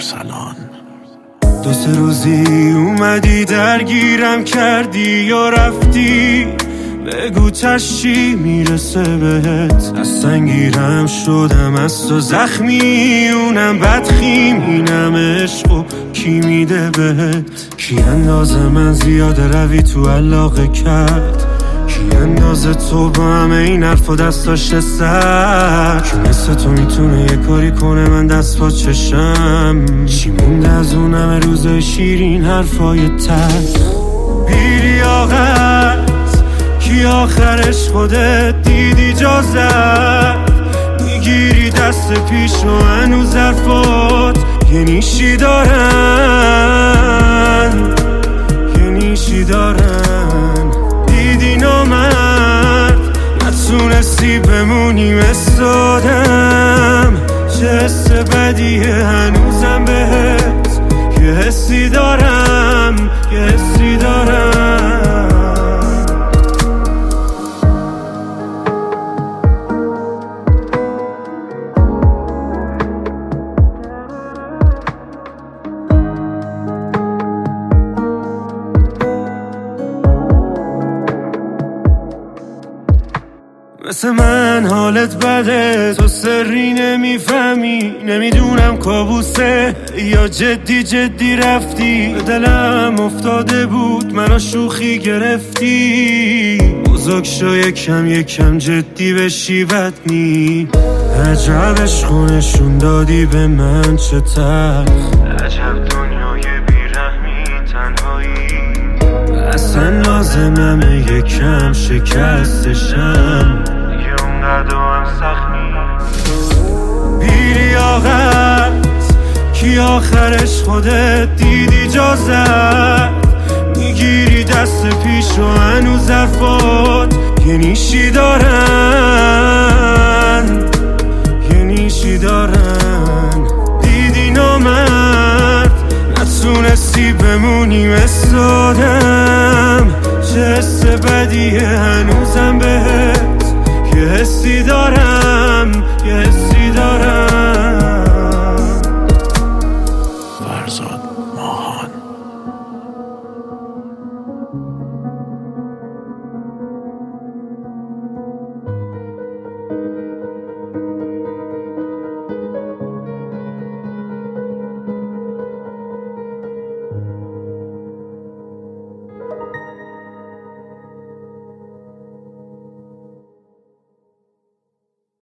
ارسلان. 2-3 روزی اومدی درگیرم کردی یا رفتی، بگو چشی میرسه بهت. از سنگیرم شدم از تو زخمی، اونم بدخیم، اینم عشق و کی میده بهت. کی اندازه من زیاده روی تو علاقه کرد، کی اندازه تو با همه این حرف و دستاش سر. کی مثل تو میتونه یه کاری کنه من دست با چشم. چی مونده از اون همه روزای شیرین حرفای تلخ. بی‌لیاقت کی آخرش خودت دیدی جا زد، میگیری دست پیش و هنوز حرفات یه نیشی دارن، یه نیشی دارن. دیدی نامرد نتونستی بمونی مثل آدم، چه حس بدیه هنوزم بهت یه حسی دارم، یه حسی دارم. مثل من حالت بده، تو سری نمیفهمی، نمیدونم کابوسه یا جدی جدی رفتی. به دلم افتاده بود منو شوخی گرفتی، بزرگ شو یکم یکم جدی بشی بد نی. عجب عشقو نشون دادی به من چه تلخ، عجب دنیای بیرحمی تنهایی. اصلا لازممه یکم شکستشم، اونقدر هم سخمی. بی‌لیاقت کی آخرش خودت دیدی جا زد، میگیری دست پیش و هنوز حرفات یه نیشی دارن، یه نیشی دارن. دیدی نامرد نتونستی بمونی مثل آدم، چه حس بدیه هنوز